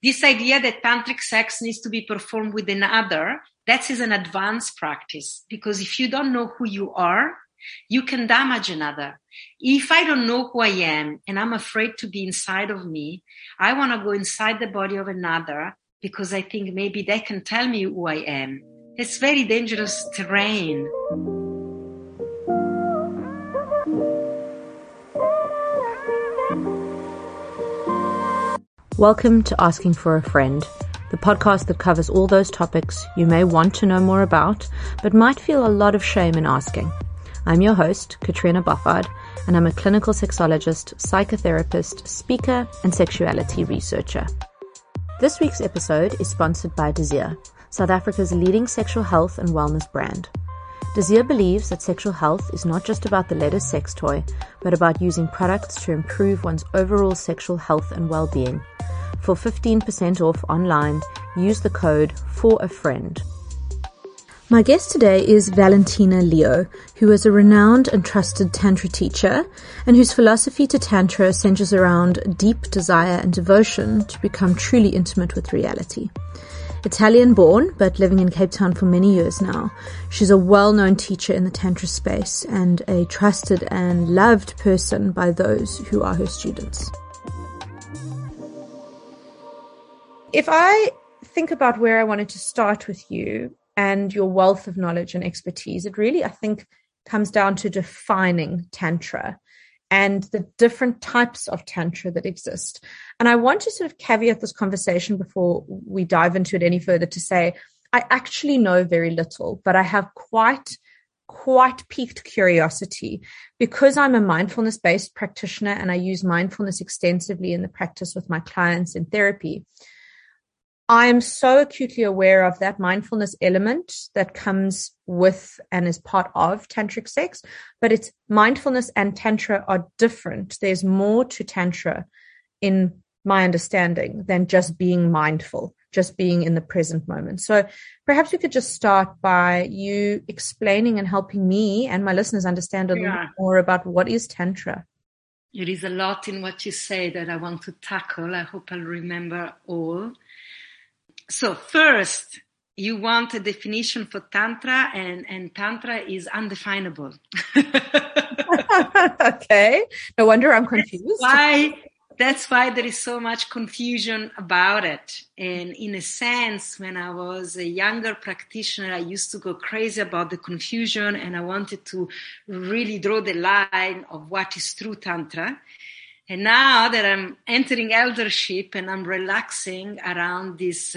this idea that tantric sex needs to be performed with another, that is an advanced practice, because if you don't know who you are, you can damage another. If I don't know who I am and I'm afraid to be inside of me, I want to go inside the body of another because I think maybe they can tell me who I am. It's very dangerous terrain. Welcome to Asking for a Friend, the podcast that covers all those topics you may want to know more about, but might feel a lot of shame in asking. I'm your host, Katrina Buffard, and I'm a clinical sexologist, psychotherapist, speaker, and sexuality researcher. This week's episode is sponsored by Desir, South Africa's leading sexual health and wellness brand. Desir believes that sexual health is not just about the latest sex toy, but about using products to improve one's overall sexual health and well-being. For 15% off online, use the code FORAFRIEND. My guest today is Valentina Leo, who is a renowned and trusted Tantra teacher, and whose philosophy to Tantra centers around deep desire and devotion to become truly intimate with reality. Italian-born, but living in Cape Town for many years now, she's a well-known teacher in the Tantra space and a trusted and loved person by those who are her students. If I think about where I wanted to start with you and your wealth of knowledge and expertise, it really, I think, comes down to defining Tantra and the different types of Tantra that exist. And I want to sort of caveat this conversation before we dive into it any further to say, I actually know very little, but I have quite piqued curiosity because I'm a mindfulness-based practitioner and I use mindfulness extensively in the practice with my clients in therapy. I am so acutely aware of that mindfulness element that comes with and is part of tantric sex, but it's mindfulness and Tantra are different. There's more to Tantra in my understanding than just being mindful, just being in the present moment. So perhaps we could just start by you explaining and helping me and my listeners understand a little bit more about what is Tantra. There is a lot in what you say that I want to tackle. I hope I'll remember all. So first, you want a definition for Tantra, and Tantra is undefinable. Okay. No wonder I'm confused. That's why there is so much confusion about it. And in a sense, when I was a younger practitioner, I used to go crazy about the confusion, and I wanted to really draw the line of what is true Tantra. And now that I'm entering eldership and I'm relaxing around this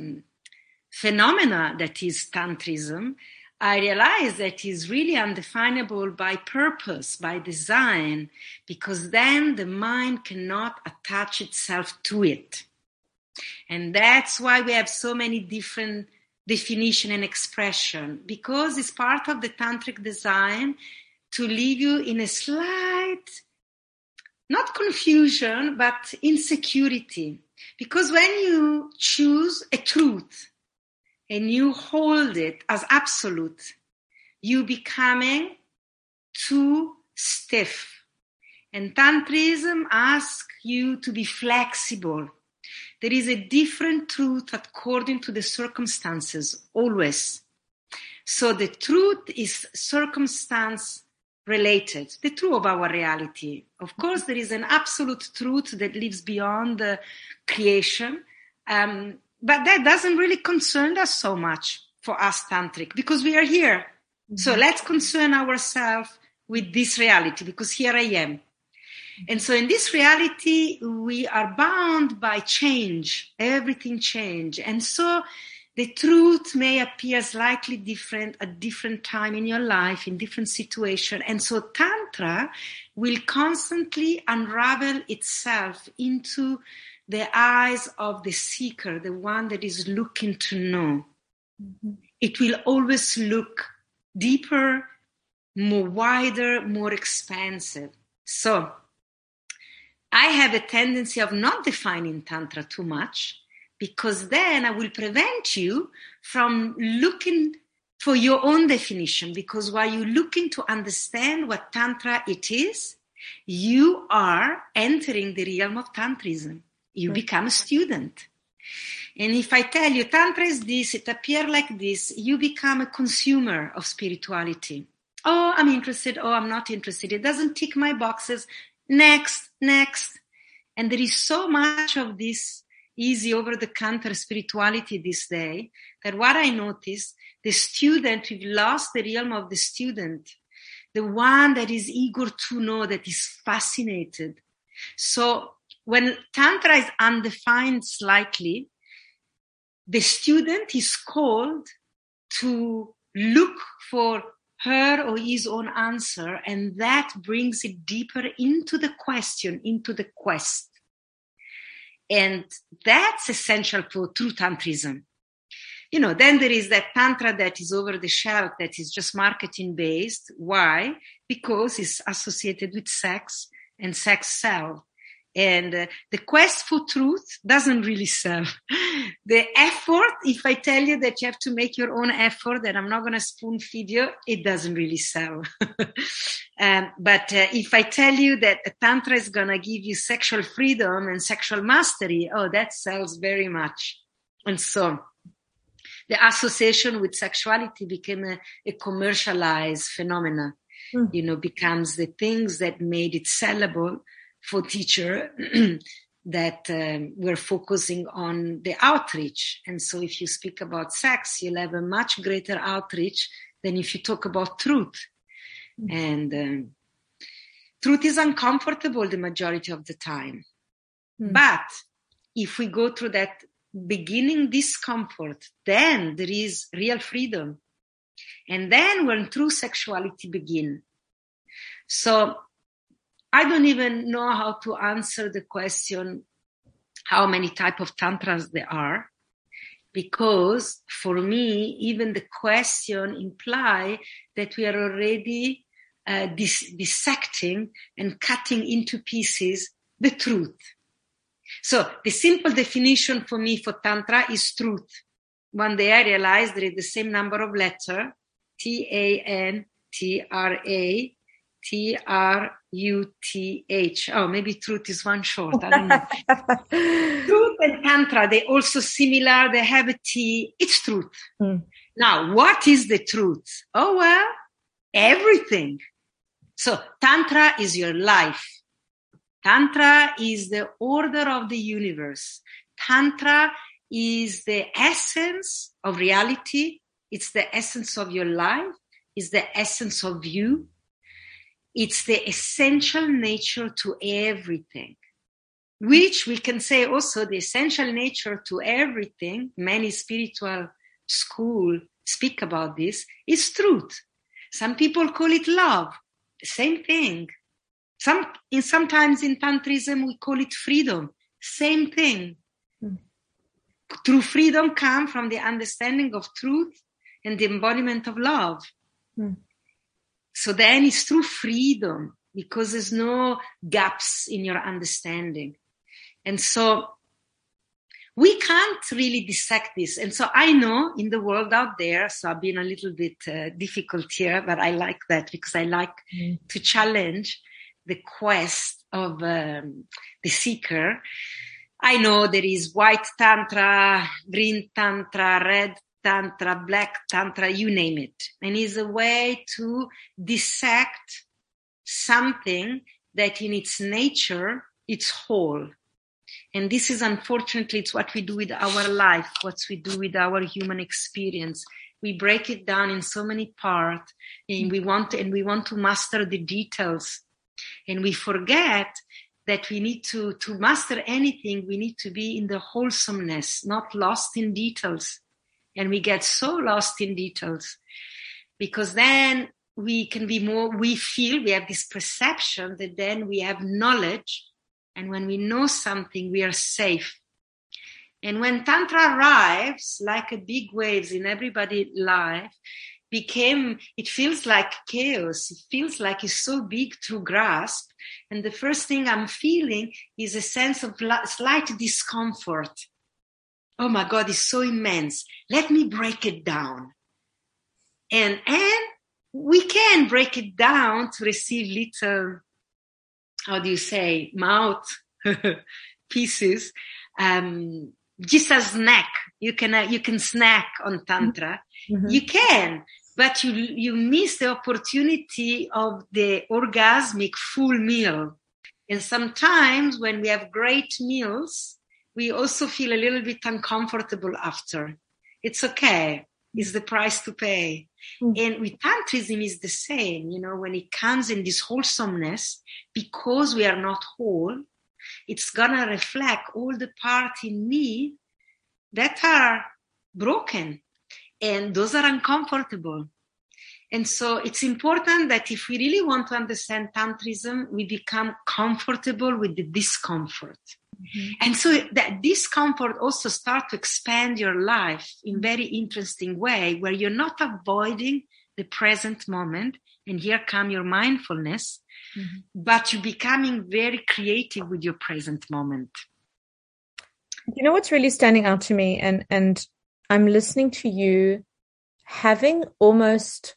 phenomena that is Tantrism, I realize that it's really undefinable by purpose, by design, because then the mind cannot attach itself to it. And that's why we have so many different definition and expression, because it's part of the tantric design to leave you in a slight, not confusion, but insecurity. Because when you choose a truth and you hold it as absolute, you becoming too stiff. And Tantrism asks you to be flexible. There is a different truth according to the circumstances, always. So the truth is circumstance related, the truth of our reality. Of course, there is an absolute truth that lives beyond the creation, but that doesn't really concern us so much for us tantric, because we are here. Mm-hmm. So let's concern ourselves with this reality, because here I am. And so in this reality, we are bound by change, everything change. And so the truth may appear slightly different at different time in your life, in different situation. And so Tantra will constantly unravel itself into the eyes of the seeker, the one that is looking to know. Mm-hmm. It will always look deeper, more wider, more expansive. So I have a tendency of not defining Tantra too much, because then I will prevent you from looking for your own definition. Because while you're looking to understand what Tantra it is, you are entering the realm of Tantrism. You become a student. And if I tell you Tantra is this, it appears like this, you become a consumer of spirituality. Oh, I'm interested. Oh, I'm not interested. It doesn't tick my boxes. Next. And there is so much of this easy over-the-counter spirituality this day that what I notice, the student, we've lost the realm of the student, the one that is eager to know, that is fascinated. So when Tantra is undefined slightly, the student is called to look for her or his own answer, and that brings it deeper into the question, into the quest. And that's essential for true Tantrism. Then there is that Tantra that is over the shelf, that is just marketing based. Why? Because it's associated with sex, and sex sells. And the quest for truth doesn't really sell. The effort, if I tell you that you have to make your own effort, that I'm not going to spoon feed you, it doesn't really sell. But if I tell you that a Tantra is going to give you sexual freedom and sexual mastery, that sells very much. And so the association with sexuality became a commercialized phenomenon, becomes the things that made it sellable for teacher that were focusing on the outreach. And so if you speak about sex, you'll have a much greater outreach than if you talk about truth. And truth is uncomfortable the majority of the time. But if we go through that beginning discomfort, then there is real freedom. And then when true sexuality begins. So I don't even know how to answer the question, how many types of tantras there are, because for me, even the question implies that we are already dissecting and cutting into pieces the truth. So the simple definition for me for Tantra is truth. One day I realized there is the same number of letters, Tantra, Truth. Oh, maybe truth is one short. I don't know. Truth and Tantra, they're also similar. They have a T. It's truth. Now, what is the truth? Oh, well, everything. So Tantra is your life. Tantra is the order of the universe. Tantra is the essence of reality. It's the essence of your life. It's the essence of you. It's the essential nature to everything, which we can say also the essential nature to everything. Many spiritual schools speak about this, is truth. Some people call it love. Same thing. Sometimes in Tantrism, we call it freedom. Same thing. True freedom comes from the understanding of truth and the embodiment of love. So then it's true freedom, because there's no gaps in your understanding. And so we can't really dissect this. And so I know in the world out there, so I've been a little bit difficult here, but I like that because I like to challenge the quest of the seeker. I know there is white Tantra, green Tantra, red Tantra, black Tantra, you name it. And it's a way to dissect something that in its nature, it's whole. And this is, unfortunately, it's what we do with our life, what we do with our human experience. We break it down in so many parts, and we want to master the details. And we forget that we need to master anything, we need to be in the wholesomeness, not lost in details. And we get so lost in details because then we can be more, we have this perception that then we have knowledge. And when we know something, we are safe. And when Tantra arrives, like a big waves in everybody's life, it feels like chaos. It feels like it's so big to grasp. And the first thing I'm feeling is a sense of slight discomfort. Oh my God, it's so immense. Let me break it down. And we can break it down to receive little, mouth pieces. just a snack. You can snack on Tantra. Mm-hmm. You can, but you miss the opportunity of the orgasmic full meal. And sometimes when we have great meals, we also feel a little bit uncomfortable after. It's okay. It's the price to pay. And with Tantrism is the same, when it comes in this wholesomeness, because we are not whole, it's gonna reflect all the parts in me that are broken, and those are uncomfortable. And so it's important that if we really want to understand Tantrism, we become comfortable with the discomfort. Mm-hmm. And so that discomfort also starts to expand your life in very interesting way, where you're not avoiding the present moment, and here come your mindfulness, mm-hmm. but you're becoming very creative with your present moment. You know what's really standing out to me, and I'm listening to you having almost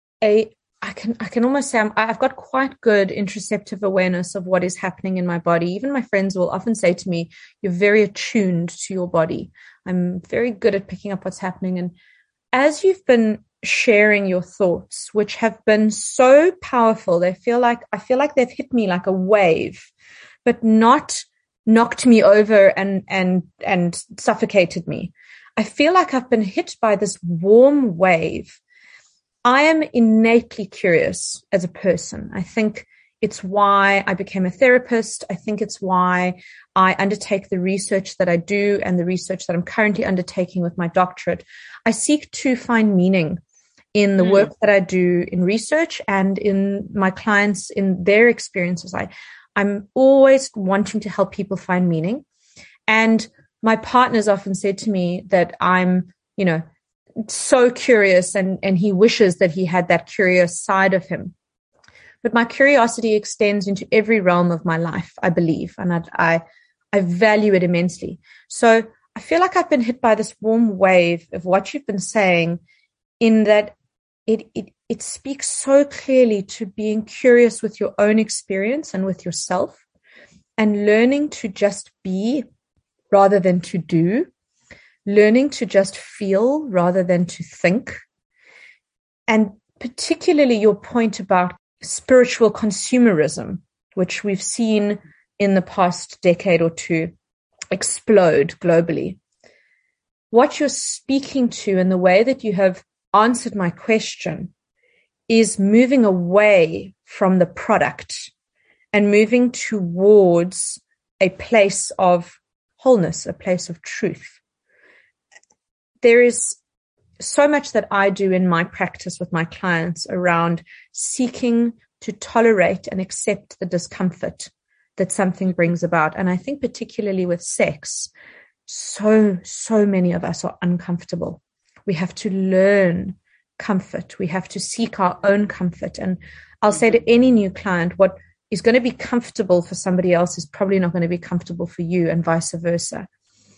I can almost say I've got quite good interoceptive awareness of what is happening in my body. Even my friends will often say to me, you're very attuned to your body. I'm very good at picking up what's happening. And as you've been sharing your thoughts, which have been so powerful, I feel like they've hit me like a wave, but not knocked me over and suffocated me. I feel like I've been hit by this warm wave. I am innately curious as a person. I think it's why I became a therapist. I think it's why I undertake the research that I do and the research that I'm currently undertaking with my doctorate. I seek to find meaning in the work that I do in research and in my clients, in their experiences. I'm always wanting to help people find meaning. And my partners often said to me that I'm, so curious and he wishes that he had that curious side of him. But my curiosity extends into every realm of my life, I believe, and I value it immensely. So I feel like I've been hit by this warm wave of what you've been saying, in that it speaks so clearly to being curious with your own experience and with yourself, and learning to just be rather than to do. Learning to just feel rather than to think. And particularly your point about spiritual consumerism, which we've seen in the past decade or two explode globally. What you're speaking to and the way that you have answered my question is moving away from the product and moving towards a place of wholeness, a place of truth. There is so much that I do in my practice with my clients around seeking to tolerate and accept the discomfort that something brings about. And I think particularly with sex, so many of us are uncomfortable. We have to learn comfort. We have to seek our own comfort. And I'll say to any new client, what is going to be comfortable for somebody else is probably not going to be comfortable for you, and vice versa.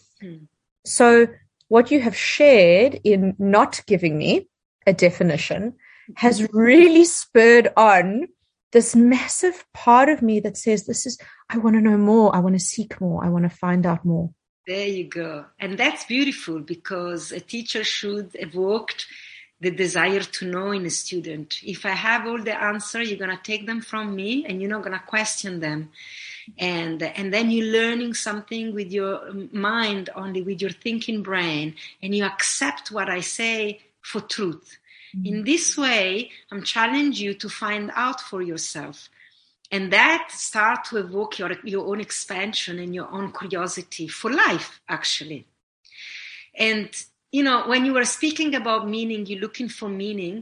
So what you have shared in not giving me a definition has really spurred on this massive part of me that says, I want to know more. I want to seek more. I want to find out more. There you go. And that's beautiful, because a teacher should evoke the desire to know in a student. If I have all the answers, you're going to take them from me and you're not going to question them. And then you're learning something with your mind, only with your thinking brain, and you accept what I say for truth. Mm-hmm. In this way, I'm challenging you to find out for yourself. And that starts to evoke your own expansion and your own curiosity for life, actually. And, when you were speaking about meaning, you're looking for meaning,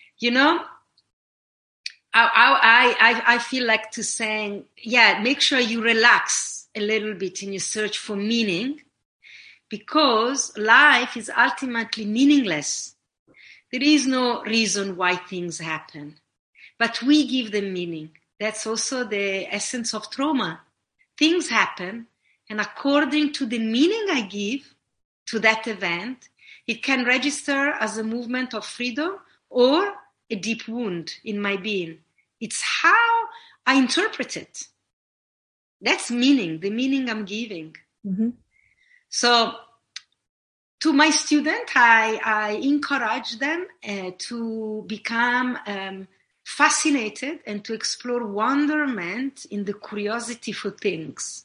I feel like to saying, make sure you relax a little bit in your search for meaning, because life is ultimately meaningless. There is no reason why things happen, but we give them meaning. That's also the essence of trauma. Things happen, and according to the meaning I give to that event, it can register as a movement of freedom or a deep wound in my being. It's how I interpret it. That's meaning, the meaning I'm giving. Mm-hmm. So to my student, I encourage them to become fascinated and to explore wonderment in the curiosity for things,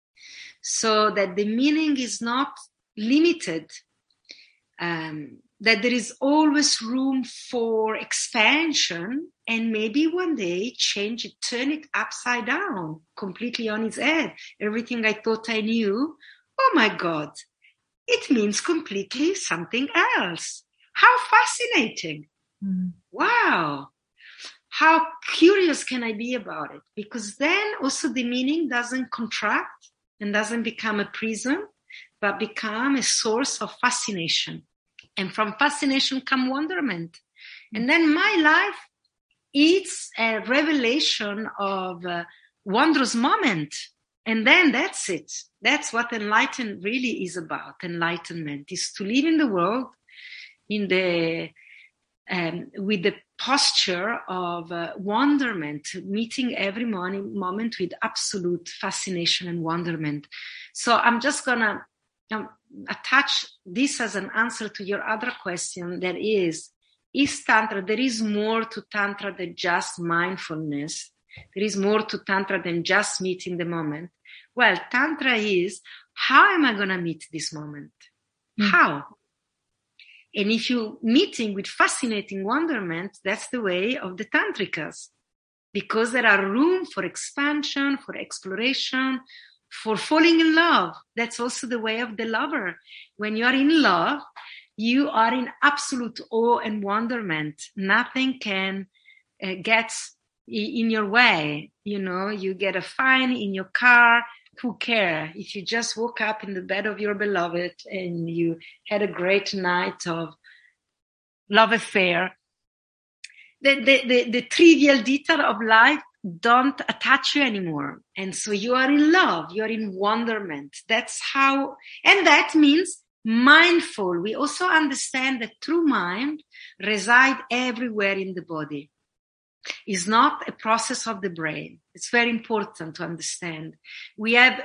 so that the meaning is not limited, that there is always room for expansion, and maybe one day change it, turn it upside down, completely on its head. Everything I thought I knew, oh my God, it means completely something else. How fascinating. Wow. How curious can I be about it? Because then also the meaning doesn't contract and doesn't become a prison, but become a source of fascination. And from fascination come wonderment. And then my life is a revelation of a wondrous moment. And then that's it. That's what enlightenment really is about. Enlightenment is to live in the world in the with the posture of wonderment, meeting every moment with absolute fascination and wonderment. So I'm just gonna attach this as an answer to your other question. That is Tantra, there is more to Tantra than just mindfulness. There is more to Tantra than just meeting the moment. Well, Tantra is, how am I going to meet this moment? How? And if you're meeting with fascinating wonderment, that's the way of the Tantrikas. Because there are room for expansion, for exploration, for falling in love. That's also the way of the lover. When you are in love, you are in absolute awe and wonderment. Nothing can get in your way. You know, you get a fine in your car. Who cares? If you just woke up in the bed of your beloved and you had a great night of love affair, the trivial detail of life don't attach you anymore. And so you are in love. You are in wonderment. That's how, and that means mindful. We also understand that true mind resides everywhere in the body. It's not a process of the brain. It's very important to understand. We have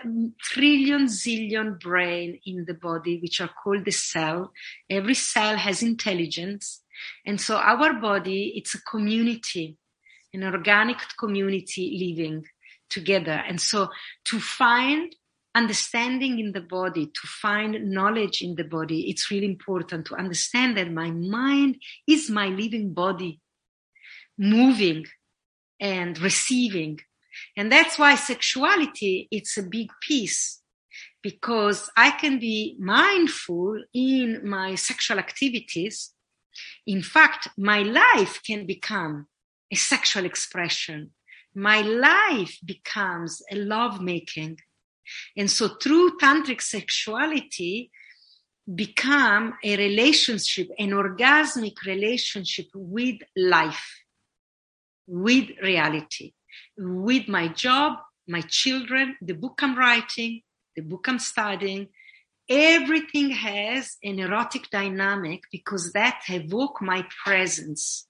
zillion brain in the body, which are called the cell. Every cell has intelligence. And so our body, it's a community, an organic community living together. And so to find understanding in the body, to find knowledge in the body, it's really important to understand that my mind is my living body, moving and receiving. And that's why sexuality, it's a big piece, because I can be mindful in my sexual activities. In fact, my life can become a sexual expression. My life becomes a lovemaking. And so through tantric sexuality become a relationship, an orgasmic relationship with life, with reality, with my job, my children, the book I'm writing, the book I'm studying. Everything has an erotic dynamic because that evokes my presence.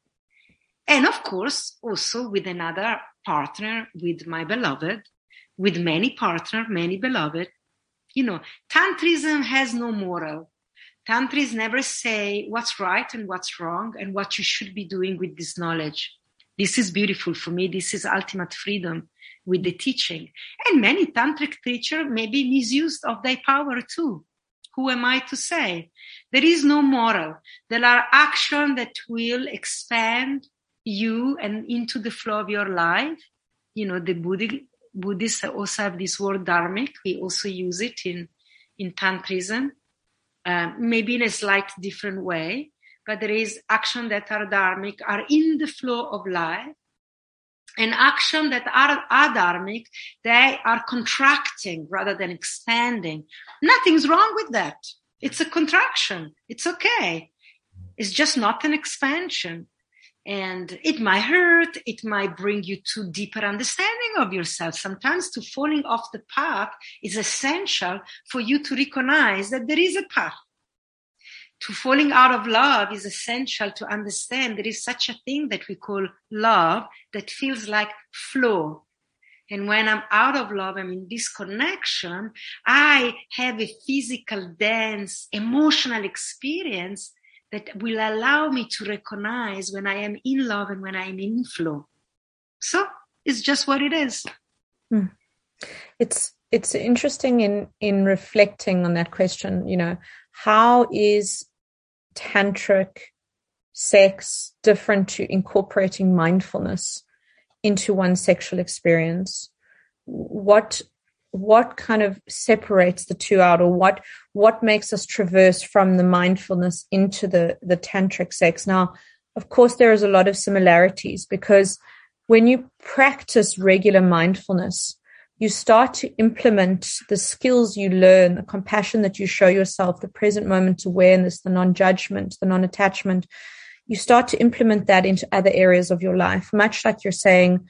And of course, also with another partner, with my beloved, with many partners, many beloved. You know, Tantrism has no moral. Tantris never say what's right and what's wrong and what you should be doing with this knowledge. This is beautiful for me. This is ultimate freedom with the teaching. And many tantric teachers may be misused of their power too. Who am I to say? There is no moral. There are actions that will expand you and into the flow of your life. You know, the Buddhists also have this word dharmic. We also use it in Tantrism, maybe in a slight different way. But there is action that are dharmic, are in the flow of life, and action that are adharmic, they are contracting rather than expanding. Nothing's wrong with that. It's a contraction. It's okay. It's just not an expansion. And it might hurt. It might bring you to deeper understanding of yourself. Sometimes to falling off the path is essential for you to recognize that there is a path. To falling out of love is essential to understand there is such a thing that we call love that feels like flow. And when I'm out of love, I'm in disconnection, I have a physical, dense, emotional experience that will allow me to recognize when I am in love and when I'm in flow. So it's just what it is. It's interesting in reflecting on that question, how is tantric sex different to incorporating mindfulness into one's sexual experience? What kind of separates the two out, or what makes us traverse from the mindfulness into the tantric sex? Now, of course, there is a lot of similarities, because when you practice regular mindfulness, you start to implement the skills you learn, the compassion that you show yourself, the present moment awareness, the non-judgment, the non-attachment. You start to implement that into other areas of your life, much like you're saying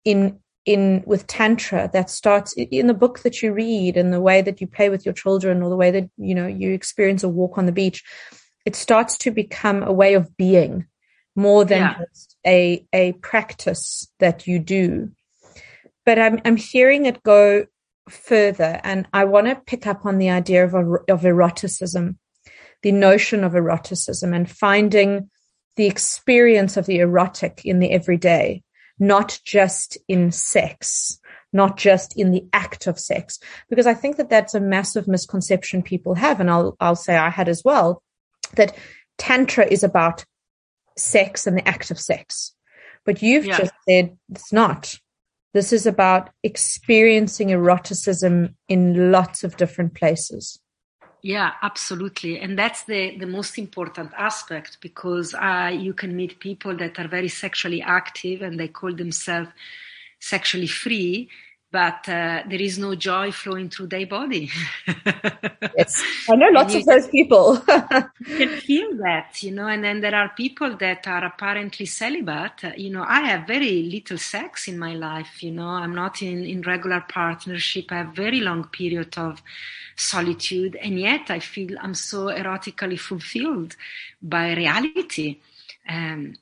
with Tantra, that starts in the book that you read and the way that you play with your children, or the way that, you experience a walk on the beach. It starts to become a way of being more than just a practice that you do. But I'm hearing it go further, and I want to pick up on the idea of eroticism, the notion of eroticism, and finding the experience of the erotic in the everyday, not just in sex, not just in the act of sex, because I think that that's a massive misconception people have, and I'll say I had as well, that Tantra is about sex and the act of sex. But you've just said it's not. This is about experiencing eroticism in lots of different places. Yeah, absolutely. And that's the most important aspect, because you can meet people that are very sexually active and they call themselves sexually free, but there is no joy flowing through their body. Yes, I know lots of those people. You can feel that, and then there are people that are apparently celibate. I have very little sex in my life. I'm not in regular partnership. I have very long period of solitude, and yet I feel I'm so erotically fulfilled by reality. And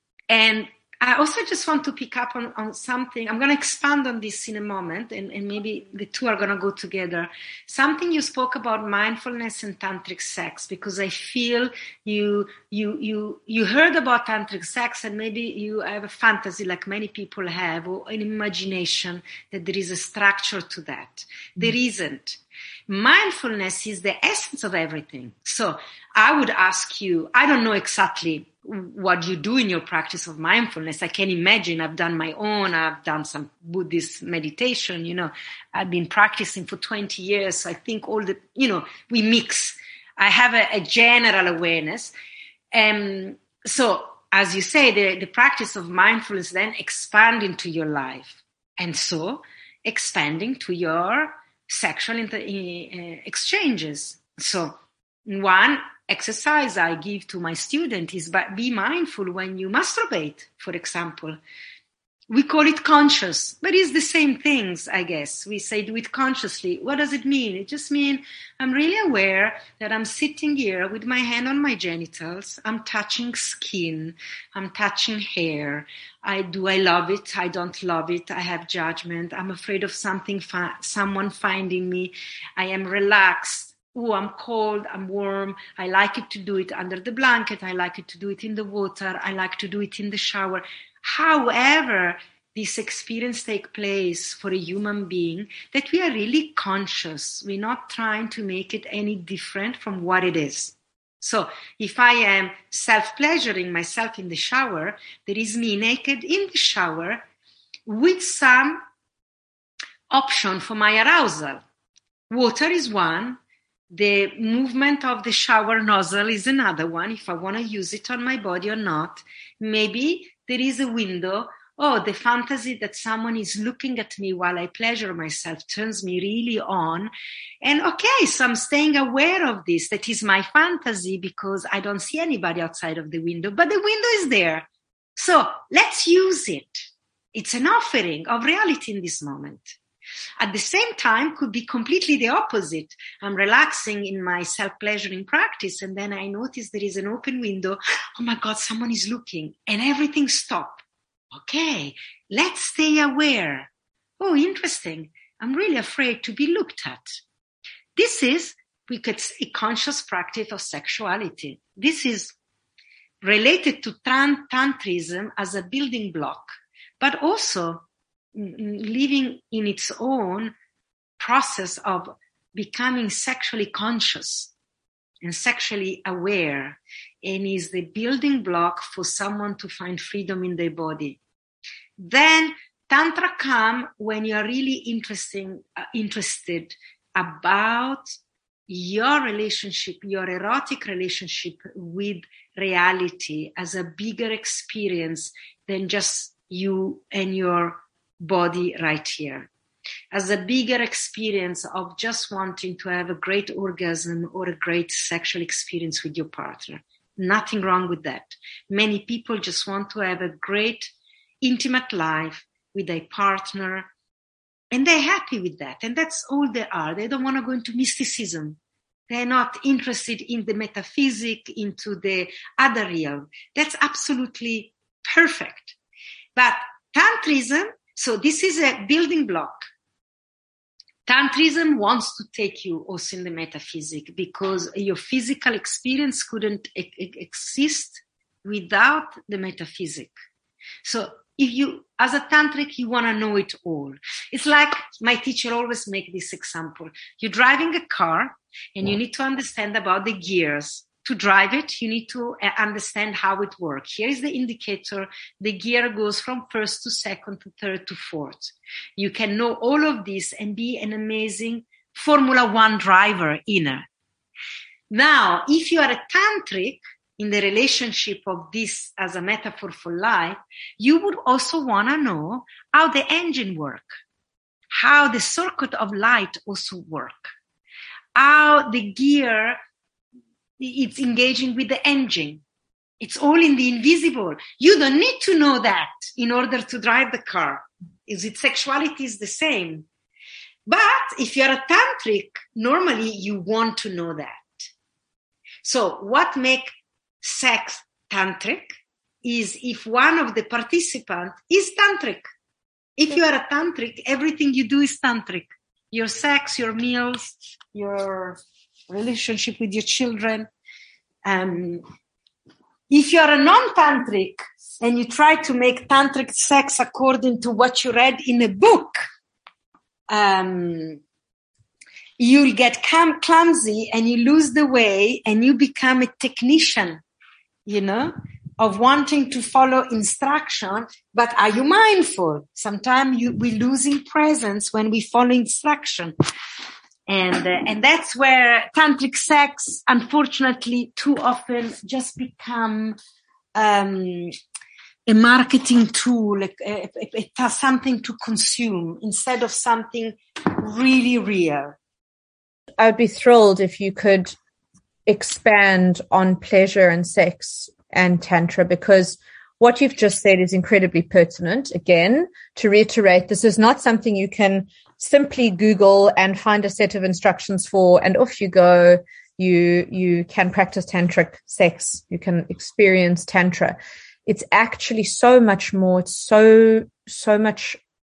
I also just want to pick up on something. I'm going to expand on this in a moment, and maybe the two are going to go together. Something you spoke about, mindfulness and tantric sex, because I feel you heard about tantric sex, and maybe you have a fantasy, like many people have, or an imagination that there is a structure to that. There isn't. Mindfulness is the essence of everything. So I would ask you, I don't know exactly what you do in your practice of mindfulness. I can imagine. I've done my own. I've done some Buddhist meditation. I've been practicing for 20 years. So I think all the, we mix. I have a general awareness. So as you say, the practice of mindfulness then expand into your life. And so expanding to your sexual exchanges. So one exercise I give to my student is be mindful when you masturbate, for example. We call it conscious, but it's the same things, I guess. We say do it consciously. What does it mean? It just means I'm really aware that I'm sitting here with my hand on my genitals. I'm touching skin. I'm touching hair. Do I love it? I don't love it. I have judgment. I'm afraid of someone finding me. I am relaxed. Oh, I'm cold, I'm warm. I like it to do it under the blanket. I like it to do it in the water. I like to do it in the shower. However, this experience takes place for a human being, that we are really conscious. We're not trying to make it any different from what it is. So if I am self-pleasuring myself in the shower, there is me naked in the shower with some option for my arousal. Water is one. The movement of the shower nozzle is another one, if I want to use it on my body or not. Maybe there is a window. The fantasy that someone is looking at me while I pleasure myself turns me really on. And so I'm staying aware of this. That is my fantasy, because I don't see anybody outside of the window, but the window is there. So let's use it. It's an offering of reality in this moment. At the same time, could be completely the opposite. I'm relaxing in my self-pleasuring practice, and then I notice there is an open window. Oh my God, someone is looking, and everything stops. Okay, let's stay aware. oh, interesting, I'm really afraid to be looked at. This is, we could say, a conscious practice of sexuality. This is related to tantrism as a building block, but also living in its own process of becoming sexually conscious and sexually aware, and is the building block for someone to find freedom in their body. Then Tantra comes when you are really interested about your relationship, your erotic relationship with reality as a bigger experience than just you and your body right here, as a bigger experience of just wanting to have a great orgasm or a great sexual experience with your partner. Nothing wrong with that. Many people just want to have a great intimate life with a partner, and they're happy with that. And that's all they are. They don't want to go into mysticism. They're not interested in the metaphysic, into the other realm. That's absolutely perfect. But Tantrism, so this is a building block. Tantrism wants to take you also in the metaphysic, because your physical experience couldn't exist without the metaphysic. So if you, as a tantric, you want to know it all. It's like my teacher always make this example. You're driving a car and you need to understand about the gears. To drive it, you need to understand how it works. Here is the indicator. The gear goes from first to second to third to fourth. You can know all of this and be an amazing Formula One driver inner. Now, if you are a tantric, in the relationship of this as a metaphor for life, you would also want to know how the engine works, how the circuit of light also works, how the gear it's engaging with the engine. It's all in the invisible. You don't need to know that in order to drive the car. Sexuality is the same. But if you're a tantric, normally you want to know that. So what makes sex tantric is if one of the participants is tantric. If you are a tantric, everything you do is tantric. Your sex, your meals, your relationship with your children. If you are a non-tantric and you try to make tantric sex according to what you read in a book, you'll get clumsy and you lose the way and you become a technician, of wanting to follow instruction. But are you mindful? Sometimes we lose in presence when we follow instruction. And that's where tantric sex, unfortunately, too often just become a marketing tool, something to consume instead of something really real. I would be thrilled if you could expand on pleasure and sex and tantra, because what you've just said is incredibly pertinent. Again, to reiterate, this is not something you can simply Google and find a set of instructions for, and off you go. You can practice tantric sex. You can experience tantra. It's actually so much more. It's so much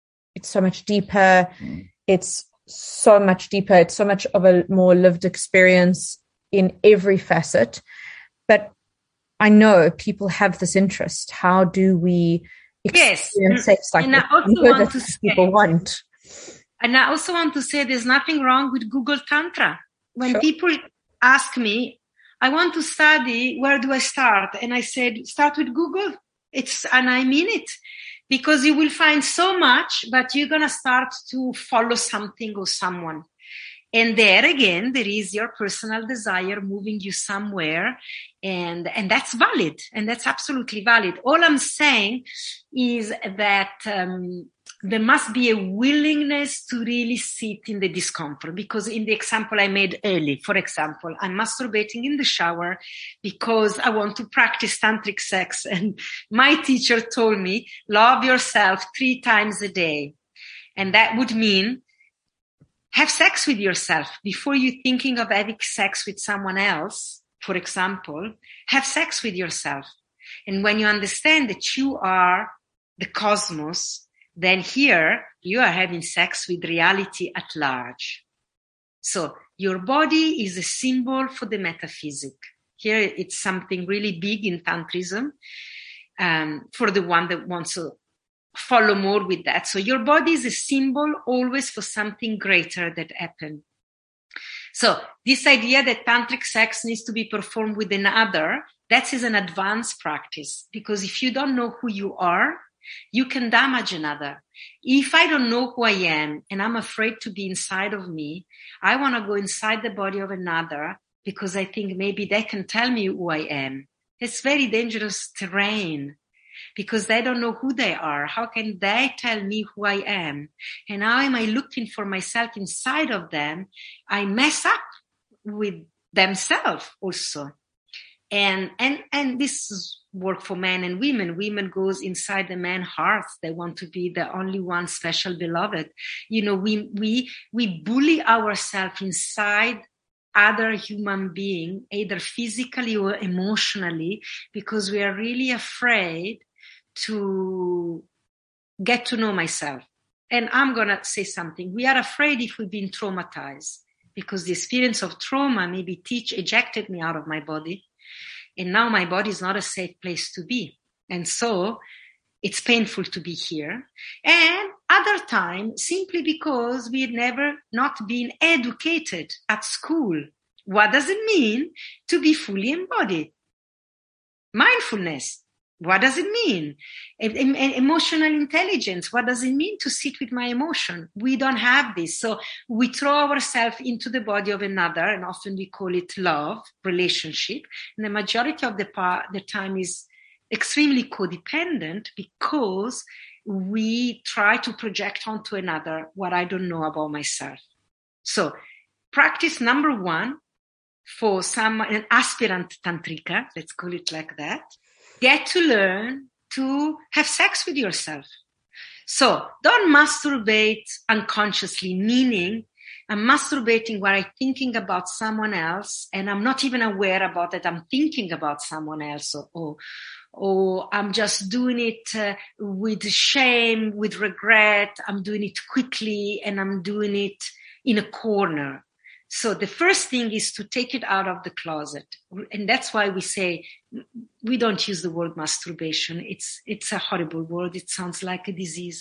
deeper. It's so much deeper. It's so much of a more lived experience in every facet. But I know people have this interest. How do we experience sex like that? People want. And I also want to say there's nothing wrong with Google Tantra. When people ask me, I want to study, where do I start? And I said, start with Google. And I mean it, because you will find so much, but you're going to start to follow something or someone. And there again, there is your personal desire moving you somewhere. And that's valid. And that's absolutely valid. All I'm saying is that, there must be a willingness to really sit in the discomfort, because in the example I made early, for example, I'm masturbating in the shower because I want to practice tantric sex. And my teacher told me, love yourself 3 times a day. And that would mean have sex with yourself before you're thinking of having sex with someone else. For example, have sex with yourself. And when you understand that you are the cosmos, then here you are having sex with reality at large. So your body is a symbol for the metaphysic. Here it's something really big in Tantrism, for the one that wants to follow more with that. So your body is a symbol always for something greater that happened. So this idea that tantric sex needs to be performed with another, that is an advanced practice, because if you don't know who you are, you can damage another. If I don't know who I am and I'm afraid to be inside of me, I want to go inside the body of another because I think maybe they can tell me who I am. It's very dangerous terrain because they don't know who they are. How can they tell me who I am? And how am I looking for myself inside of them? I mess up with themselves also. And this is work for men and women. Women goes inside the man's heart. They want to be the only one special beloved. You know, we bully ourselves inside other human being, either physically or emotionally, because we are really afraid to get to know myself. And I'm going to say something. We are afraid if we've been traumatized, because the experience of trauma maybe ejected me out of my body. And now my body is not a safe place to be. And so it's painful to be here. And other time, simply because we've never not been educated at school. What does it mean to be fully embodied? Mindfulness. What does it mean? Emotional intelligence. What does it mean to sit with my emotion? We don't have this. So we throw ourselves into the body of another, and often we call it love, relationship. And the majority of the time is extremely codependent because we try to project onto another what I don't know about myself. So practice number one for an aspirant tantrika, let's call it like that, get to learn to have sex with yourself. So don't masturbate unconsciously, meaning I'm masturbating where I'm thinking about someone else and I'm not even aware about that I'm thinking about someone else, or I'm just doing it with shame, with regret. I'm doing it quickly and I'm doing it in a corner. So the first thing is to take it out of the closet. And that's why we say, we don't use the word masturbation. It's a horrible word. It sounds like a disease.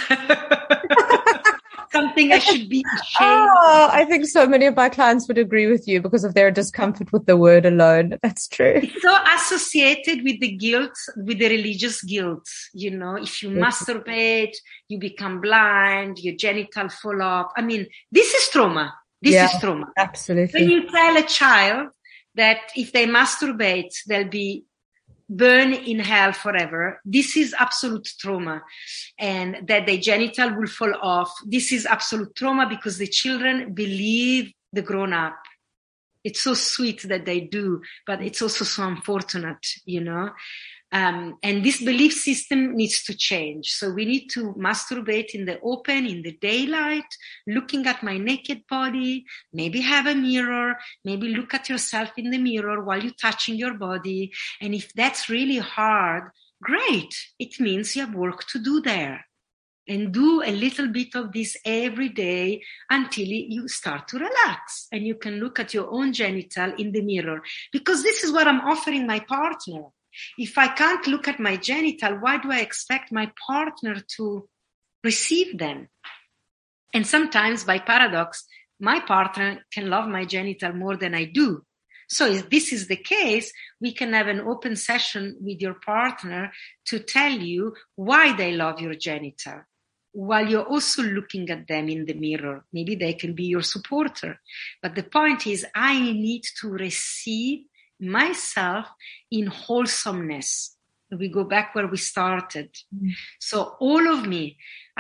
Something I should be ashamed of. I think so many of my clients would agree with you because of their discomfort with the word alone. That's true. It's so associated with the guilt, with the religious guilt. You know, if you masturbate, you become blind, your genital fall off. I mean, this is trauma. This is trauma. Absolutely. When you tell a child that if they masturbate, they'll be burned in hell forever, this is absolute trauma. And that their genital will fall off, this is absolute trauma because the children believe the grown up. It's so sweet that they do, but it's also so unfortunate, you know. And this belief system needs to change. So we need to masturbate in the open, in the daylight, looking at my naked body, maybe have a mirror, maybe look at yourself in the mirror while you're touching your body. And if that's really hard, great. It means you have work to do there. And do a little bit of this every day until you start to relax and you can look at your own genital in the mirror. Because this is what I'm offering my partner. If I can't look at my genital, why do I expect my partner to receive them? And sometimes, by paradox, my partner can love my genital more than I do. So if this is the case, we can have an open session with your partner to tell you why they love your genital, while you're also looking at them in the mirror. Maybe they can be your supporter. But the point is, I need to receive myself in wholesomeness. We go back where we started. So all of me, I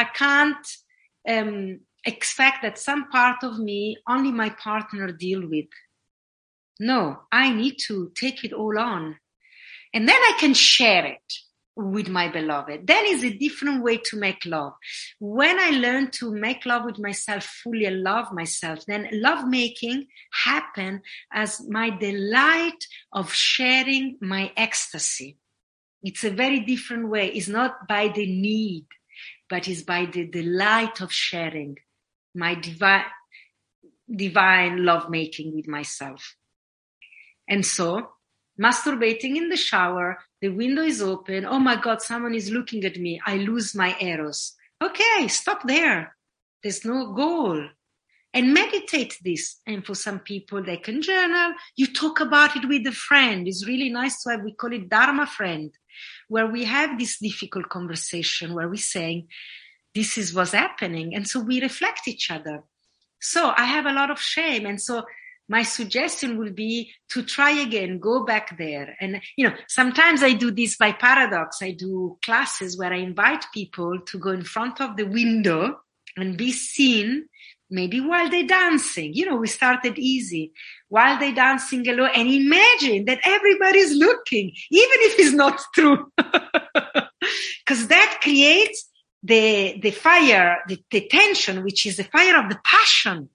can't expect that some part of me only my partner deal with. No, I need to take it all on. And then I can share it with my beloved. Then is a different way to make love. When I learn to make love with myself fully and love myself, then love making happen as my delight of sharing my ecstasy. It's a very different way. It's not by the need. but it's by the delight of sharing my divine lovemaking with myself. And so, masturbating in the shower, the window is open. Oh my God, someone is looking at me. I lose my eros. Okay, stop there. There's no goal. And meditate this. And for some people, they can journal. You talk about it with a friend. It's really nice to have, we call it Dharma friend, where we have this difficult conversation where we're saying, this is what's happening. And so we reflect each other. So I have a lot of shame. And so my suggestion would be to try again, go back there. And, sometimes I do this by paradox. I do classes where I invite people to go in front of the window and be seen, maybe while they're dancing. We started easy. While they're dancing alone, and imagine that everybody's looking, even if it's not true. Because that creates the fire, the tension, which is the fire of the passion.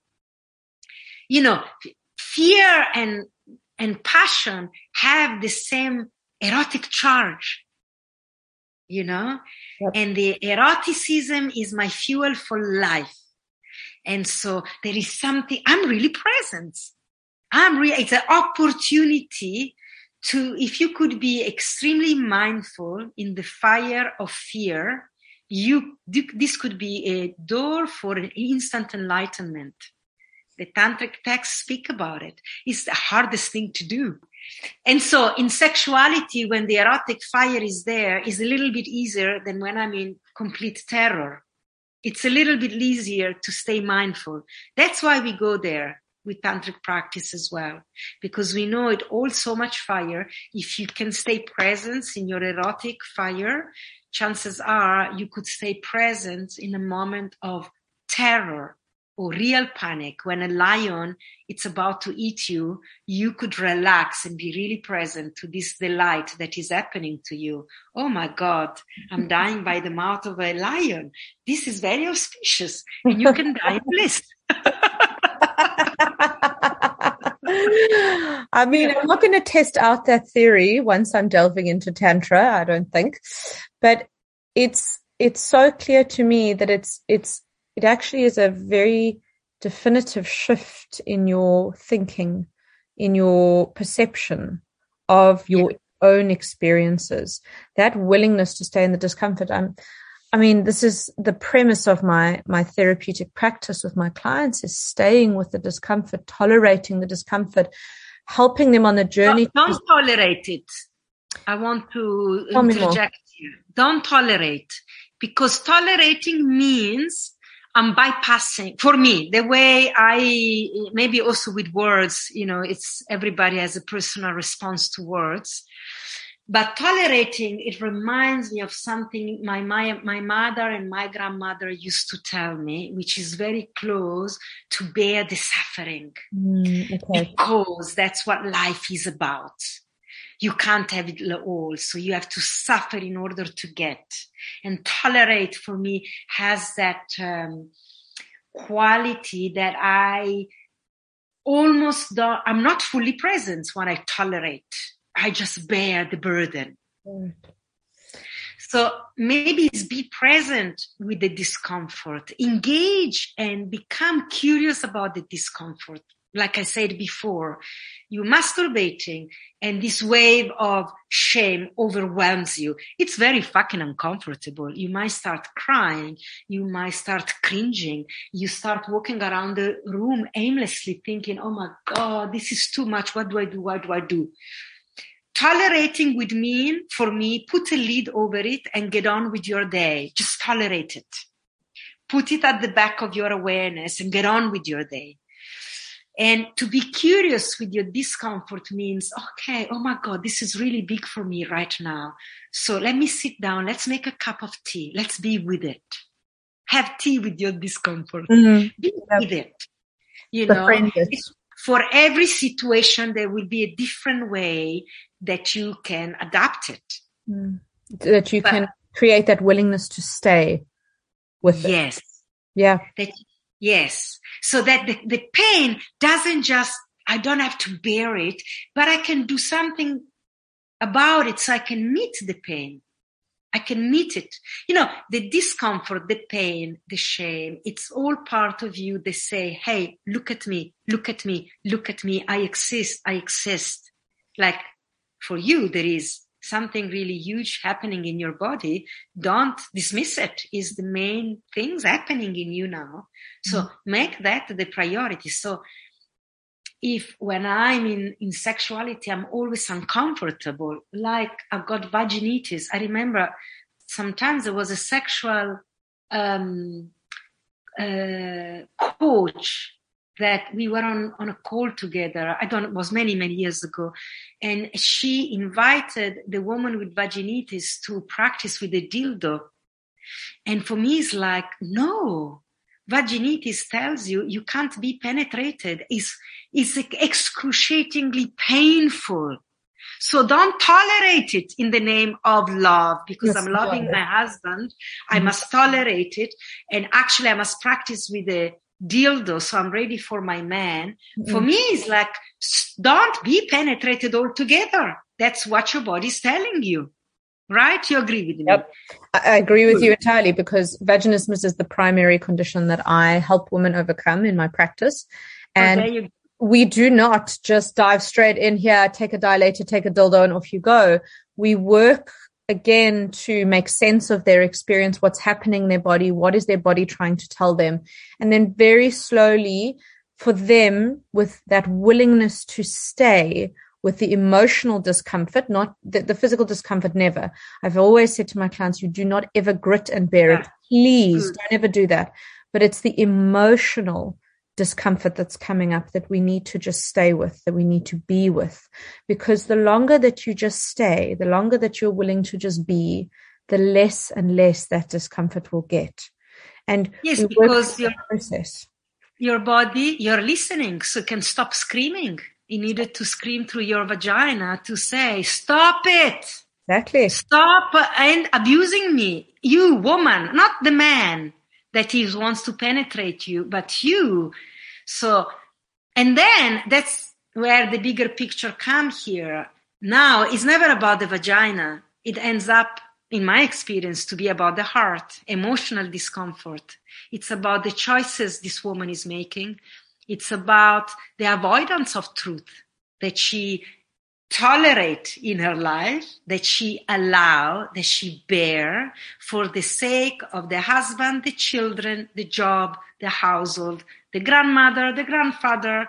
Fear and passion have the same erotic charge, Yep. And the eroticism is my fuel for life. And so there is something, I'm really present. It's an opportunity to, if you could be extremely mindful in the fire of fear, this could be a door for an instant enlightenment. The tantric texts speak about it. It's the hardest thing to do. And so in sexuality, when the erotic fire is there, is a little bit easier than when I'm in complete terror. It's a little bit easier to stay mindful. That's why we go there with tantric practice as well, because we know it holds so much fire. If you can stay present in your erotic fire, chances are you could stay present in a moment of terror or real panic. When a lion is about to eat you, you could relax and be really present to this delight that is happening to you. Oh my God, I'm dying by the mouth of a lion. This is very auspicious, and you can die in bliss. I mean, I'm not going to test out that theory once I'm delving into Tantra, I don't think. But it's so clear to me that it actually is a very definitive shift in your thinking, in your perception of your own experiences, that willingness to stay in the discomfort. This is the premise of my therapeutic practice with my clients, is staying with the discomfort, tolerating the discomfort, helping them on the journey. Don't tolerate it. I want to interject here. Don't tolerate, because tolerating means I'm bypassing, for me, the way maybe also with words, it's everybody has a personal response to words. But tolerating, it reminds me of something my mother and my grandmother used to tell me, which is very close to bear the suffering. Okay. Because that's what life is about. You can't have it all, so you have to suffer in order to get. And tolerate, for me, has that quality that I almost don't, I'm not fully present when I tolerate. I just bear the burden. Right. So maybe it's be present with the discomfort, engage and become curious about the discomfort. Like I said before, you're masturbating and this wave of shame overwhelms you. It's very fucking uncomfortable. You might start crying. You might start cringing. You start walking around the room aimlessly thinking, oh my God, this is too much. What do I do? What do I do? Tolerating would mean, for me, put a lid over it and get on with your day. Just tolerate it. Put it at the back of your awareness and get on with your day. And to be curious with your discomfort means, okay, oh my God, this is really big for me right now. So let me sit down. Let's make a cup of tea. Let's be with it. Have tea with your discomfort. Mm-hmm. Be with it. For every situation, there will be a different way that you can adapt it. That you can create that willingness to stay with it. Yes. Yeah. Yes. So that the pain doesn't just, I don't have to bear it, but I can do something about it so I can meet the pain. I can meet it. You know, the discomfort, the pain, the shame, it's all part of you. They say, hey, look at me, look at me, look at me. I exist. I exist. Like for you, there is something really huge happening in your body. Don't dismiss it. Is the main things happening in you now. So make that the priority. So if when I'm in sexuality, I'm always uncomfortable, like I've got vaginitis. I remember sometimes there was a sexual coach that we were on a call together. It was many, many years ago. And she invited the woman with vaginitis to practice with a dildo. And for me, it's like, no. Vaginitis tells you can't be penetrated. It's excruciatingly painful. So don't tolerate it in the name of love, because I'm loving my husband. I must tolerate it. And actually I must practice with a dildo. So I'm ready for my man. For me, it's like, don't be penetrated altogether. That's what your body's telling you. Right? You agree with me? Yep. I agree with you entirely, because vaginismus is the primary condition that I help women overcome in my practice. And we do not just dive straight in here, take a dilator, take a dildo, and off you go. We work again to make sense of their experience, what's happening in their body, what is their body trying to tell them. And then very slowly for them, with that willingness to stay with the emotional discomfort, not the physical discomfort, never. I've always said to my clients, you do not ever grit and bear it. Please don't ever do that. But it's the emotional discomfort that's coming up that we need to just stay with, that we need to be with. Because the longer that you just stay, the longer that you're willing to just be, the less and less that discomfort will get. And yes, because your body, you're listening, so can stop screaming. You needed to scream through your vagina to say, stop it. Exactly. Stop and abusing me. You, woman, not the man that wants to penetrate you, but you. So, and then that's where the bigger picture comes here. Now, it's never about the vagina. It ends up, in my experience, to be about the heart, emotional discomfort. It's about the choices this woman is making. It's about the avoidance of truth that she tolerates in her life, that she allows, that she bear for the sake of the husband, the children, the job, the household, the grandmother, the grandfather.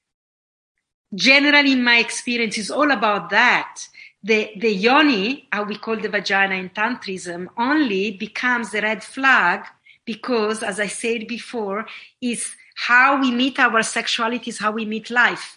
Generally, in my experience, it's all about that. The yoni, how we call the vagina in Tantrism, only becomes the red flag because, as I said before, is how we meet our sexuality is how we meet life.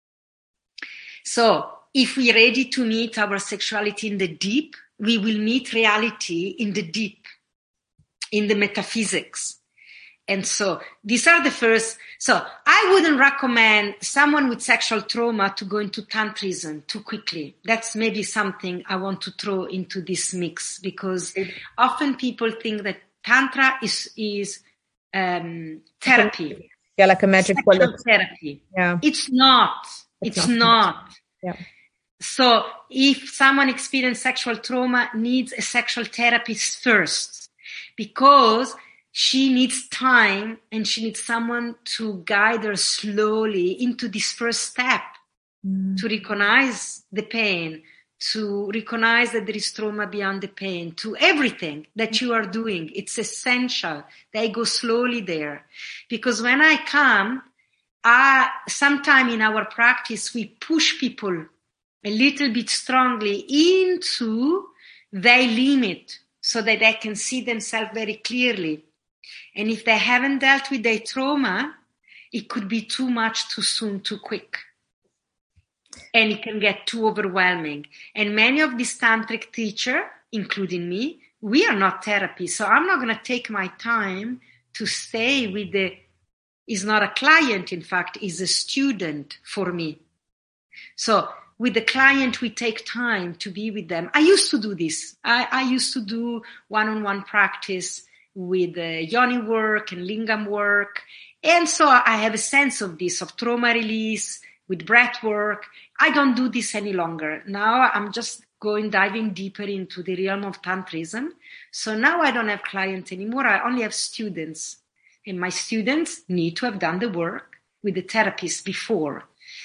So if we're ready to meet our sexuality in the deep, we will meet reality in the deep, in the metaphysics. And so these are the first. So I wouldn't recommend someone with sexual trauma to go into Tantrism too quickly. That's maybe something I want to throw into this mix, because often people think that Tantra is therapy. Yeah, like a magic bullet. Therapy. Yeah. It's not. It's not. Yeah. So if someone experienced sexual trauma, needs a sexual therapist first, because she needs time and she needs someone to guide her slowly into this first step, to recognize the pain, to recognize that there is trauma beyond the pain, to everything that you are doing. It's essential. They go slowly there. Because when I come, sometime in our practice, we push people a little bit strongly into their limit so that they can see themselves very clearly. And if they haven't dealt with their trauma, it could be too much, too soon, too quick. And it can get too overwhelming. And many of these tantric teachers, including me, we are not therapy. So I'm not going to take my time to stay with is not a client, in fact, is a student for me. So with the client, we take time to be with them. I used to do this. I used to do one-on-one practice with yoni work and lingam work. And so I have a sense of this, of trauma release, with breath work. I don't do this any longer. Now I'm just diving deeper into the realm of Tantrism. So now I don't have clients anymore. I only have students. And my students need to have done the work with the therapist before.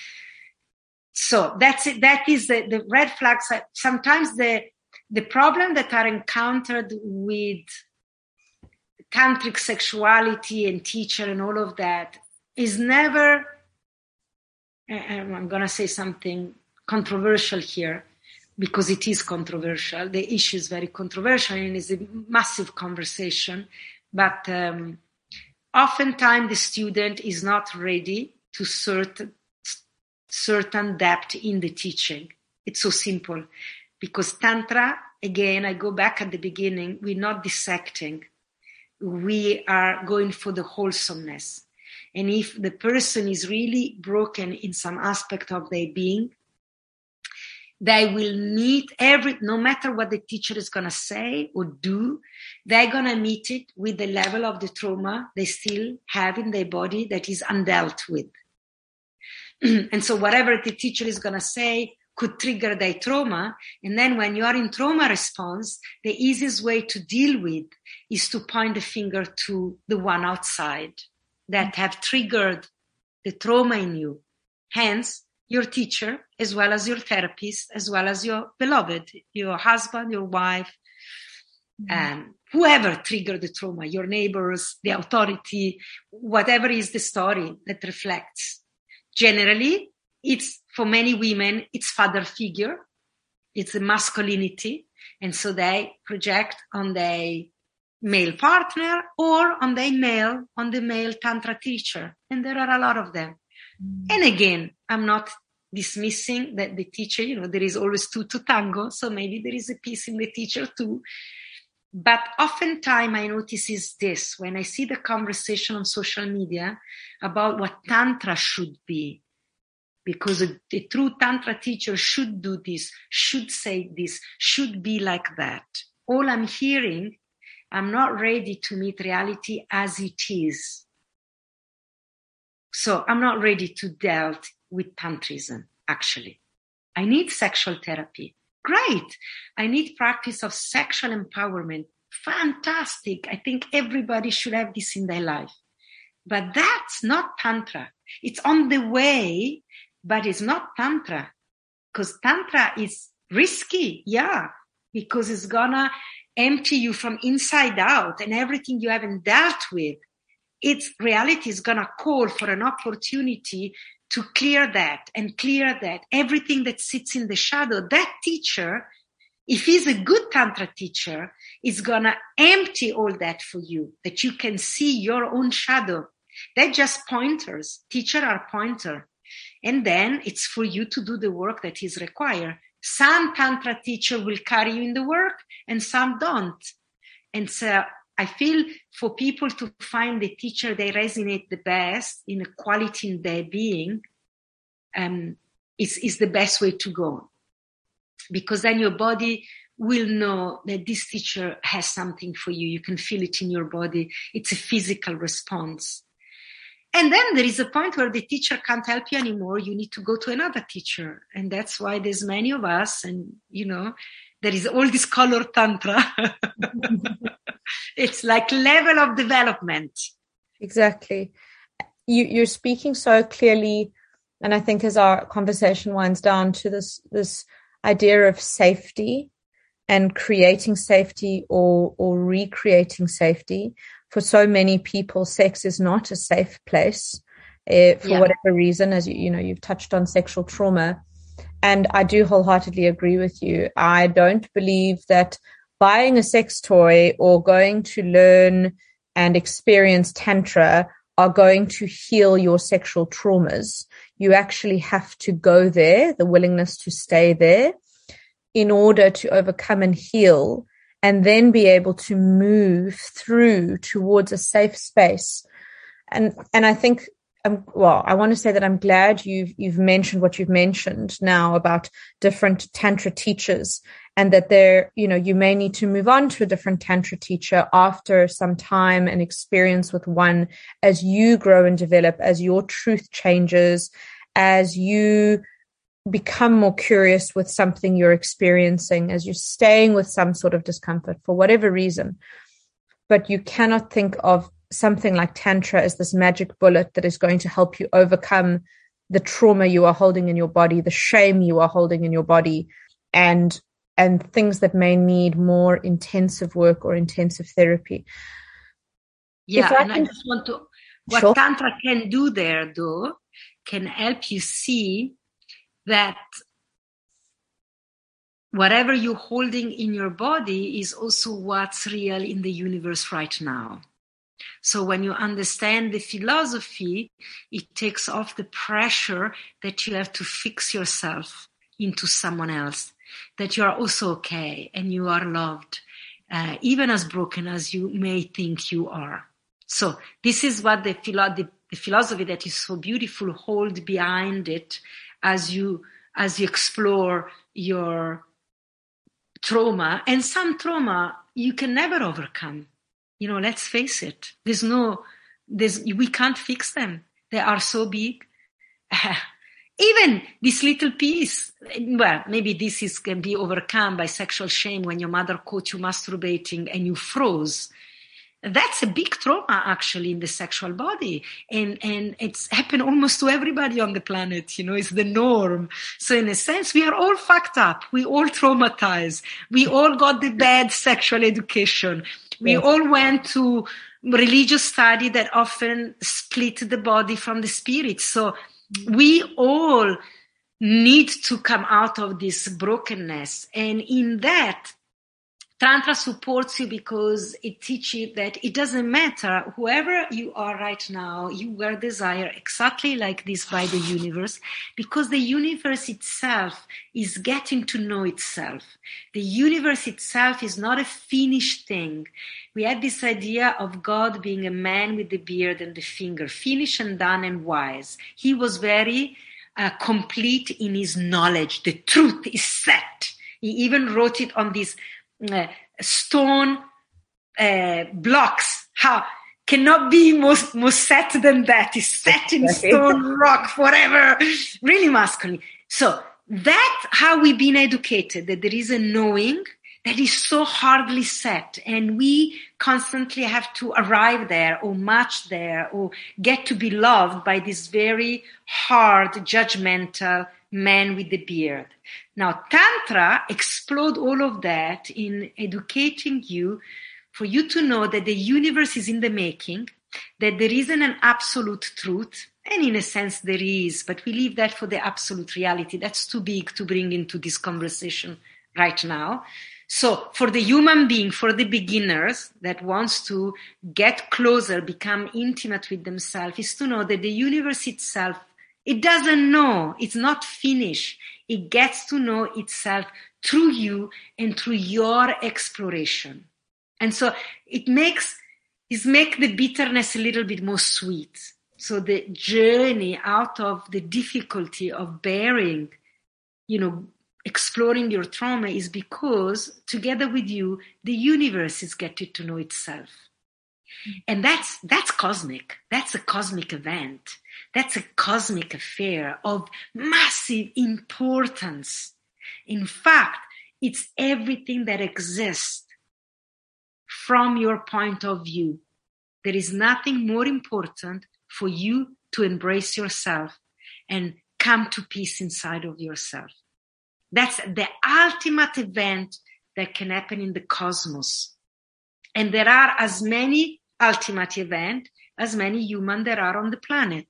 So that's it. That is the red flags. Sometimes the problem that are encountered with tantric sexuality and teacher and all of that is never, I'm going to say something controversial here, because it is controversial. The issue is very controversial and it's a massive conversation. But oftentimes the student is not ready to certain depth in the teaching. It's so simple. Because Tantra, again, I go back at the beginning, we're not dissecting. We are going for the wholesomeness. And if the person is really broken in some aspect of their being, they will need no matter what the teacher is going to say or do, they're going to meet it with the level of the trauma they still have in their body that is undealt with. And so whatever the teacher is going to say could trigger their trauma. And then when you are in trauma response, the easiest way to deal with is to point the finger to the one outside that have triggered the trauma in you. Hence, your teacher, as well as your therapist, as well as your beloved, your husband, your wife, whoever triggered the trauma, your neighbors, the authority, whatever is the story that reflects. Generally, it's for many women, it's father figure, it's the masculinity, and so they project on their male partner or on the male tantra teacher, and there are a lot of them. And again, I'm not dismissing that the teacher, there is always two to tango, so maybe there is a piece in the teacher too. But oftentimes I notice is this, when I see the conversation on social media about what Tantra should be, because a true Tantra teacher should do this, should say this, should be like that. All I'm hearing, I'm not ready to meet reality as it is. So I'm not ready to deal with Tantrism, actually. I need sexual therapy. Great. I need practice of sexual empowerment. Fantastic. I think everybody should have this in their life. But that's not Tantra. It's on the way, but it's not Tantra. Because Tantra is risky, because it's gonna empty you from inside out and everything you haven't dealt with. Its reality is gonna call for an opportunity to clear that. Everything that sits in the shadow, that teacher, if he's a good Tantra teacher, is gonna empty all that for you, that you can see your own shadow. They're just pointers. Teachers are pointer. And then it's for you to do the work that is required. Some Tantra teacher will carry you in the work and some don't. And so I feel for people to find the teacher they resonate the best in a quality in their being is the best way to go. Because then your body will know that this teacher has something for you. You can feel it in your body. It's a physical response. And then there is a point where the teacher can't help you anymore. You need to go to another teacher. And that's why there's many of us. And, there is all this color Tantra. It's like level of development. Exactly. You're speaking so clearly. And I think as our conversation winds down to this idea of safety and creating safety or recreating safety. For so many people, sex is not a safe place for whatever reason, as you've touched on sexual trauma. And I do wholeheartedly agree with you. I don't believe that buying a sex toy or going to learn and experience Tantra are going to heal your sexual traumas. You actually have to go there, the willingness to stay there in order to overcome and heal, and then be able to move through towards a safe space. And I think, I want to say that I'm glad you've mentioned what you've mentioned now about different Tantra teachers, and that you may need to move on to a different Tantra teacher after some time and experience with one as you grow and develop, as your truth changes, as you become more curious with something you're experiencing, as you're staying with some sort of discomfort for whatever reason. But you cannot think of something like Tantra as this magic bullet that is going to help you overcome the trauma you are holding in your body, the shame you are holding in your body, and things that may need more intensive work or intensive therapy. Yeah, I just want to, what sure. Tantra can do there, though, can help you see that whatever you're holding in your body is also what's real in the universe right now. So when you understand the philosophy, it takes off the pressure that you have to fix yourself into someone else, that you are also okay and you are loved, even as broken as you may think you are. So this is what the philosophy that is so beautiful hold behind it as you explore your trauma. And some trauma you can never overcome. Let's face it. We can't fix them. They are so big. Even this little piece, well, maybe this can be overcome by sexual shame when your mother caught you masturbating and you froze. That's a big trauma, actually, in the sexual body. And it's happened almost to everybody on the planet, it's the norm. So in a sense, we are all fucked up. We all traumatized. We all got the bad sexual education. We all went to religious study that often split the body from the spirit. So we all need to come out of this brokenness. And in that, Tantra supports you because it teaches you that it doesn't matter, whoever you are right now, you were desired exactly like this by the universe, because the universe itself is getting to know itself. The universe itself is not a finished thing. We had this idea of God being a man with the beard and the finger, finished and done and wise. He was very complete in his knowledge. The truth is set. He even wrote it on these stone blocks. How cannot be more set than that. Is set in stone rock forever. Really masculine. So that's how we've been educated, that there is a knowing that is so hardly set, and we constantly have to arrive there or match there or get to be loved by this very hard, judgmental man with the beard. Now, Tantra explodes all of that in educating you, for you to know that the universe is in the making, that there isn't an absolute truth, and in a sense there is, but we leave that for the absolute reality. That's too big to bring into this conversation right now. So for the human being, for the beginners that wants to get closer, become intimate with themselves, is to know that the universe itself, it doesn't know, it's not finished. It gets to know itself through you and through your exploration. And so it makes the bitterness a little bit more sweet. So the journey out of the difficulty of bearing, exploring your trauma is because together with you, the universe is getting to know itself. And that's cosmic. That's a cosmic event. That's a cosmic affair of massive importance. In fact, it's everything that exists from your point of view. There is nothing more important for you to embrace yourself and come to peace inside of yourself. That's the ultimate event that can happen in the cosmos. And there are as many ultimate events as many humans there are on the planet.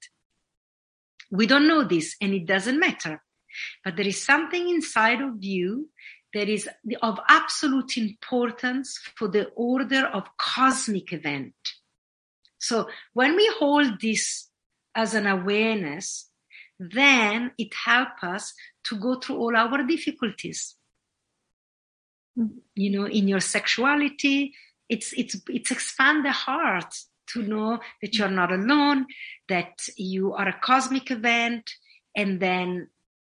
We don't know this, and it doesn't matter. But there is something inside of you that is of absolute importance for the order of cosmic event. So when we hold this as an awareness, then it helps us to go through all our difficulties. In your sexuality, it's expand the heart to know that you're not alone, that you are a cosmic event, and then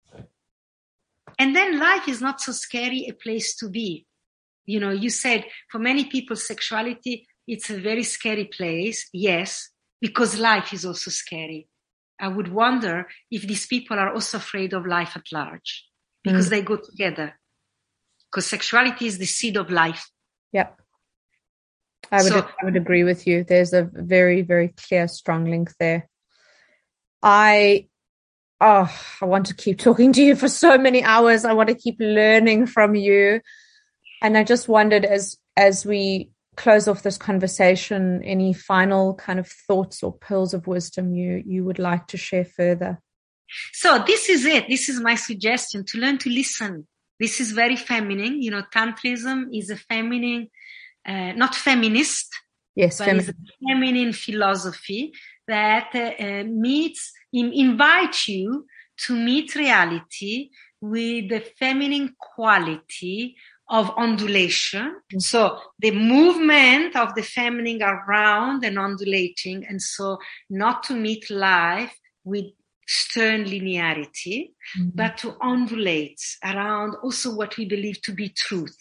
life is not so scary a place to be. You said for many people, sexuality, it's a very scary place. Yes, because life is also scary. I would wonder if these people are also afraid of life at large, because they go together. Because sexuality is the seed of life. Yep. I would agree with you. There's a very, very clear, strong link there. I want to keep talking to you for so many hours. I want to keep learning from you. And I just wondered, as we close off this conversation, any final kind of thoughts or pearls of wisdom you would like to share further? So this is it. This is my suggestion, to learn to listen. This is very feminine. Tantrism is a feminine, not feminist, yes, but it's a feminine philosophy that invite you to meet reality with the feminine quality of undulation. So the movement of the feminine around and undulating, and so not to meet life with stern linearity, but to undulate around also what we believe to be truth.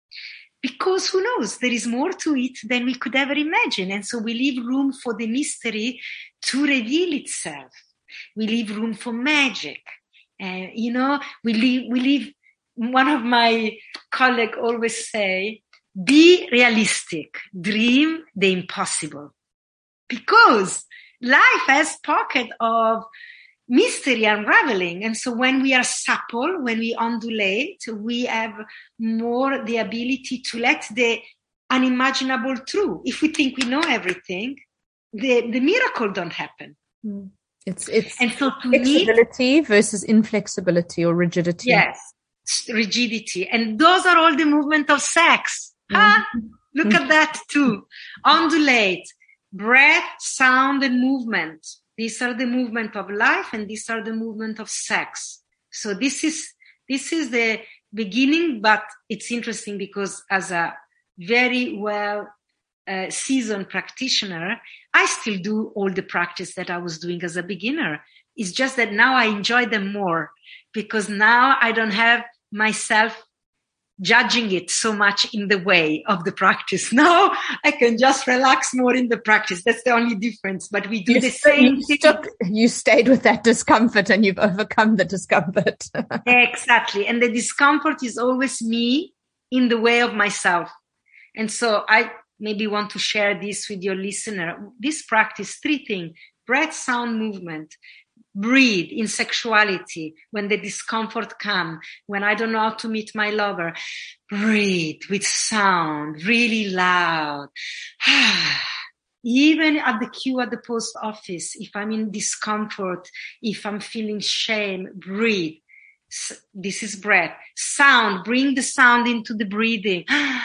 Because who knows, there is more to it than we could ever imagine. And so we leave room for the mystery to reveal itself. We leave room for magic. We leave, one of my colleagues always say, be realistic, dream the impossible. Because life has pocket of mystery unraveling. And so when we are supple, when we undulate, we have more the ability to let the unimaginable through. If we think we know everything, the miracle don't happen. It's and so flexibility versus inflexibility or rigidity. Yes, rigidity. And those are all the movement of sex. Look at that too. Undulate, breath, sound, and movement. These are the movement of life, and these are the movement of sex. So this is the beginning, but it's interesting because as a very well seasoned practitioner, I still do all the practice that I was doing as a beginner. It's just that now I enjoy them more, because now I don't have myself judging it so much in the way of the practice. Now I can just relax more in the practice. That's the only difference. But we do the same thing. You stayed with that discomfort and you've overcome the discomfort. Exactly. And the discomfort is always me in the way of myself. And so I maybe want to share this with your listener. This practice, 3 things: breath, sound, movement. Breathe in sexuality when the discomfort comes, when I don't know how to meet my lover. Breathe with sound, really loud. Even at the queue at the post office, if I'm in discomfort, if I'm feeling shame, breathe. This is breath. Sound, bring the sound into the breathing.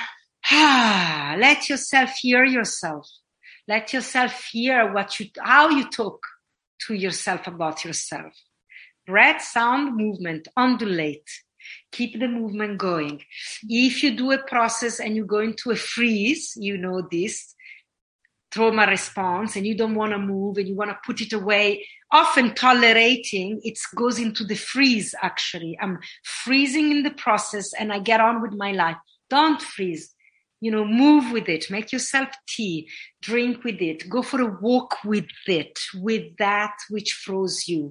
Let yourself hear yourself. Let yourself hear how you talk to yourself about yourself. Breath, sound, movement, undulate. Keep the movement going. If you do a process and you go into a freeze, this trauma response, and you don't want to move and you want to put it away, often tolerating, it goes into the freeze actually. I'm freezing in the process and I get on with my life. Don't freeze. Move with it, make yourself tea, drink with it, go for a walk with it, with that which froze you.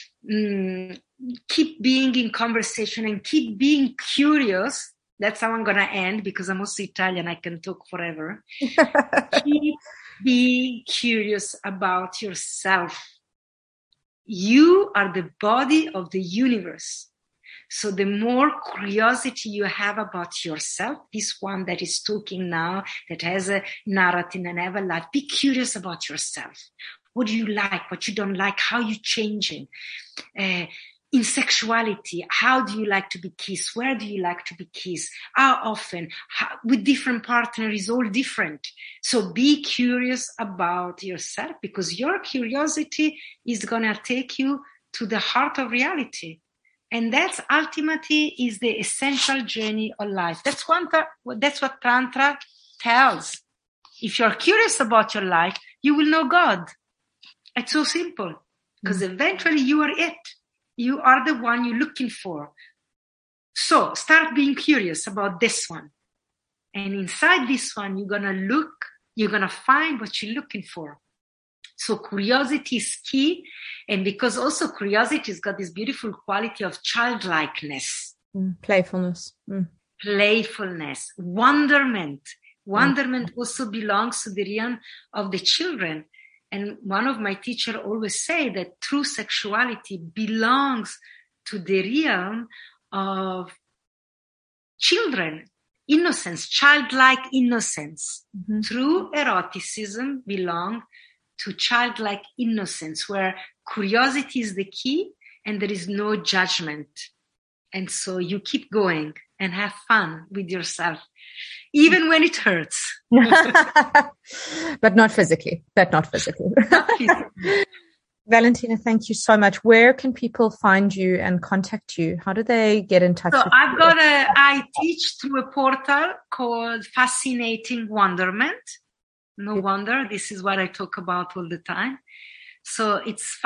Keep being in conversation and keep being curious. That's how I'm going to end, because I'm also Italian. I can talk forever. Keep being curious about yourself. You are the body of the universe. So the more curiosity you have about yourself, this one that is talking now, that has a narrative and have a life, be curious about yourself. What do you like? What you don't like? How you changing? In sexuality, how do you like to be kissed? Where do you like to be kissed? How often? With different partners is all different. So be curious about yourself, because your curiosity is going to take you to the heart of reality. And that's ultimately is the essential journey of life. That's what Tantra tells. If you're curious about your life, you will know God. It's so simple, because eventually you are it. You are the one you're looking for. So start being curious about this one. And inside this one, you're going to find what you're looking for. So curiosity is key. And because also curiosity has got this beautiful quality of childlikeness. Playfulness. Playfulness. Wonderment. Wonderment also belongs to the realm of the children. And one of my teachers always say that true sexuality belongs to the realm of children. Innocence, childlike innocence. True eroticism belongs to childlike innocence, where curiosity is the key and there is no judgment. And so you keep going and have fun with yourself, even when it hurts. But not physically. Not physically. Valentina, thank you so much. Where can people find you and contact you? How do they get in touch with you? I teach through a portal called Fascinating Wonderment. No wonder, this is what I talk about all the time. So it's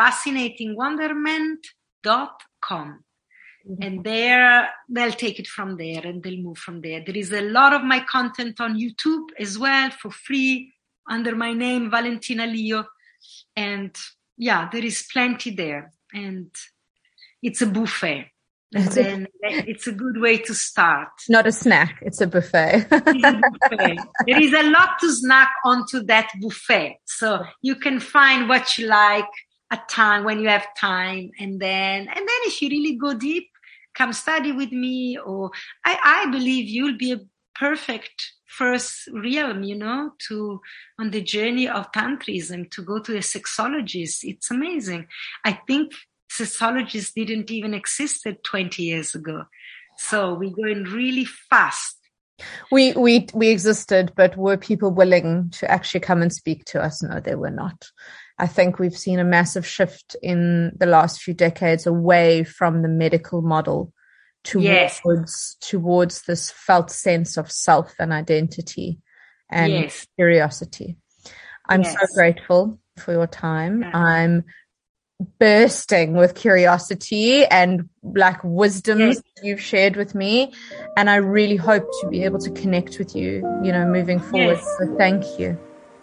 fascinatingwonderment.com. And there, they'll take it from there and they'll move from there. There is a lot of my content on YouTube as well for free under my name, Valentina Leo. And yeah, there is plenty there. And it's a buffet. It's a good way to start. Not a snack, it's a buffet. It's a buffet. There is a lot to snack onto that buffet. So you can find what you like at time when you have time. And then if you really go deep, come study with me. Or I believe you'll be a perfect first realm, on the journey of Tantrism, to go to a sexologist. It's amazing. I think sexologists didn't even exist 20 years ago. So we're going really fast. We existed, but were people willing to actually come and speak to us? No, they were not. I think we've seen a massive shift in the last few decades away from the medical model towards this felt sense of self and identity and curiosity. I'm so grateful for your time. I'm bursting with curiosity and wisdoms you've shared with me, and I really hope to be able to connect with you, moving forward. So thank you.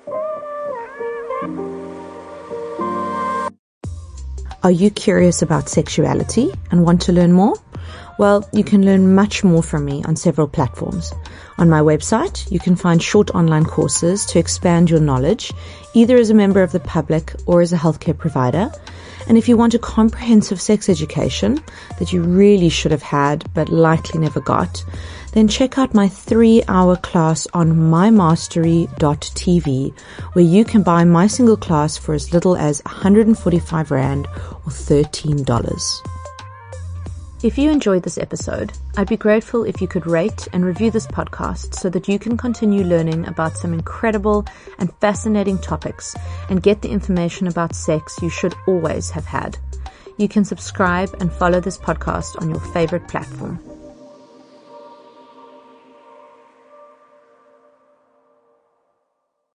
Are you curious about sexuality and want to learn more? Well, you can learn much more from me on several platforms. On my website, you can find short online courses to expand your knowledge, either as a member of the public or as a healthcare provider. And if you want a comprehensive sex education that you really should have had but likely never got, then check out my 3-hour class on mymastery.tv, where you can buy my single class for as little as 145 Rand or $13. If you enjoyed this episode, I'd be grateful if you could rate and review this podcast so that you can continue learning about some incredible and fascinating topics and get the information about sex you should always have had. You can subscribe and follow this podcast on your favorite platform.